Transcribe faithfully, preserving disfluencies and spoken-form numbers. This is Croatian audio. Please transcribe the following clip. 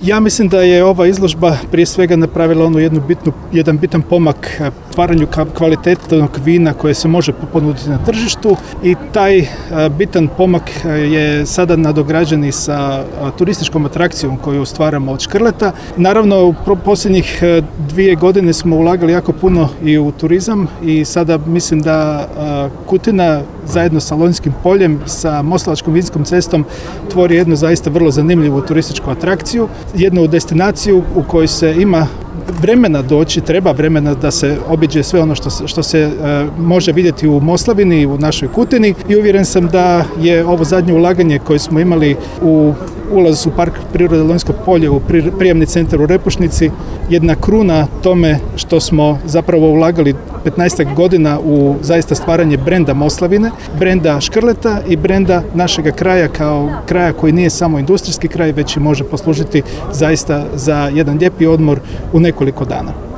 Ja mislim da je ova izložba prije svega napravila onu jednu bitnu, jedan bitan pomak stvaranju kvalitetnog vina koje se može ponuditi na tržištu i taj bitan pomak je sada nadograđen i sa turističkom atrakcijom koju stvaramo od škrleta. Naravno, u posljednjih dvije godine smo ulagali jako puno i u turizam i sada mislim da Kutina zajedno sa Lonjskim poljem, sa Moslavačkom vinskom cestom tvori jednu zaista vrlo zanimljivu turističku atrakciju, jednu destinaciju u kojoj se ima vremena doći, treba vremena da se obiđe sve ono što se, što se e, može vidjeti u Moslavini i u našoj Kutini i uvjeren sam da je ovo zadnje ulaganje koje smo imali u ulaz u Park prirode Lonjsko polje u prijemni centar u Repušnici jedna kruna tome što smo zapravo ulagali petnaestak godina u zaista stvaranje brenda Moslavine, brenda škrleta i brenda našega kraja kao kraja koji nije samo industrijski kraj, već i može poslužiti zaista za jedan lijepi odmor u nekoliko dana.